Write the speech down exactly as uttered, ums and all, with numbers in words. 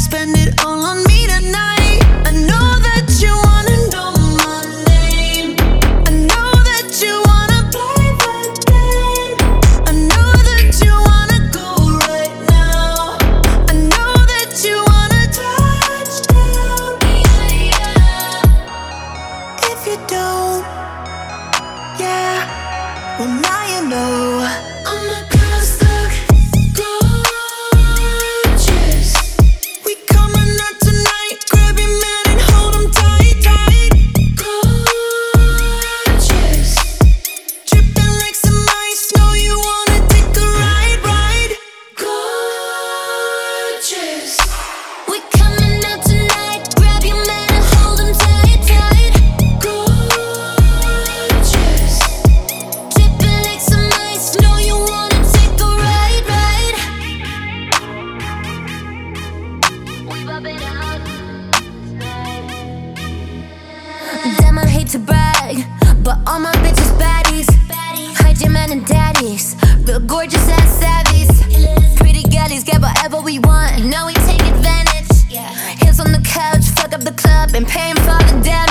spend it all on me tonight. I know that you wanna know my name. I know that you wanna play the game. I know that you wanna go right now. I know that you wanna touch down. Yeah, yeah. If you don't, yeah, well now you know. All my girls look gorgeous. We coming out tonight. Grab your man and hold him tight, tight. Gorgeous. Dripping like some ice. Know you wanna take a ride, ride. Gorgeous. We coming out tonight. Grab your man and hold him tight, tight. Gorgeous. Dripping like some ice. Know you wanna take a ride, ride. We bop it out. Damn, I hate to brag, but all my bitches baddies. Hide your man and daddies. Real gorgeous ass savvies. Pretty galleys get whatever we want. Now we take advantage. Heels on the couch, fuck up the club and paying for all the damage.